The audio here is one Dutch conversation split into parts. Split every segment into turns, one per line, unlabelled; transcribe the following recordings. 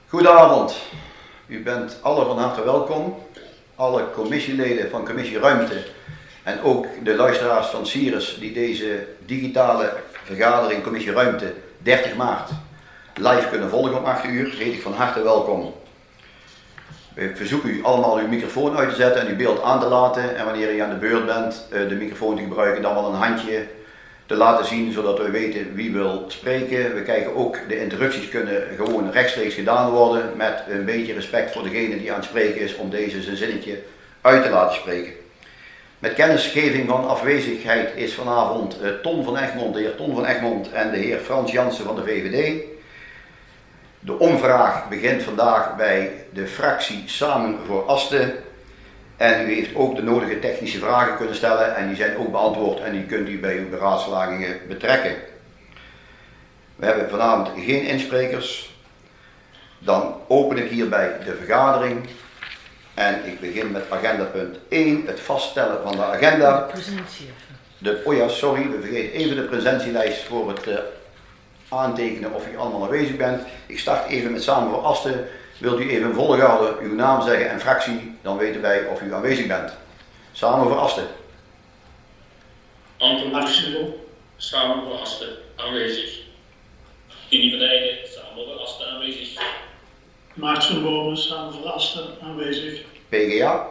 Goedenavond, u bent alle van harte welkom, alle commissieleden van Commissie Ruimte en ook de luisteraars van Sirius die deze digitale vergadering Commissie Ruimte 30 maart live kunnen volgen om 8 uur, heet ik van harte welkom. Ik verzoek u allemaal uw microfoon uit te zetten en uw beeld aan te laten en wanneer u aan de beurt bent de microfoon te gebruiken dan wel een handje te laten zien zodat we weten wie wil spreken. We kijken ook, de interrupties kunnen gewoon rechtstreeks gedaan worden met een beetje respect voor degene die aan het spreken is om deze zijn zinnetje uit te laten spreken. Met kennisgeving van afwezigheid is vanavond Ton van Egmond, de heer Ton van Egmond en de heer Frans Jansen van de VVD. De omvraag begint vandaag bij de fractie Samen voor Asten. En u heeft ook de nodige technische vragen kunnen stellen en die zijn ook beantwoord en die kunt u bij uw beraadslagingen betrekken. We hebben vanavond geen insprekers. Dan open ik hierbij de vergadering. En ik begin met agenda punt 1, het vaststellen van de agenda.
De presentie
Oh ja, sorry, we vergeten even de presentielijst voor het aantekenen of u allemaal aanwezig bent. Ik start even met Samen voor Asten. Wilt u even volhouden uw naam zeggen en fractie, dan weten wij of u aanwezig bent. Samen voor Asten.
Anton Maximo, Samen voor Asten, aanwezig. Tini van Eyden, Samen voor Asten, aanwezig.
Maart van Bomen, Samen voor Asten, aanwezig.
PGA.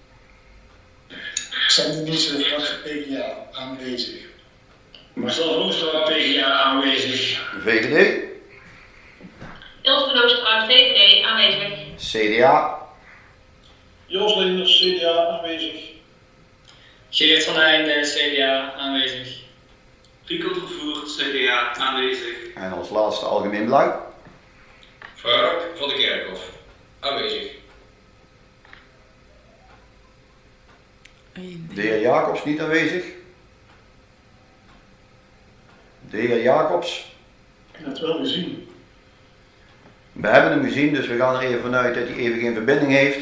Sander Nietzsche, PGA, aanwezig.
Marcel Roostra, PGA, aanwezig.
VVD.
Ilse van Oosterhout, VVD, aanwezig.
CDA.
Joost Linders, CDA, aanwezig.
Geert van Heijden, CDA, aanwezig.
Rico Vervoerd, CDA, aanwezig.
En als laatste Algemeen Belang.
Frank van de Kerkhof, aanwezig.
De heer Jacobs niet aanwezig. De heer Jacobs.
Ik heb het wel gezien.
We hebben hem gezien, dus we gaan er even vanuit dat hij even geen verbinding heeft.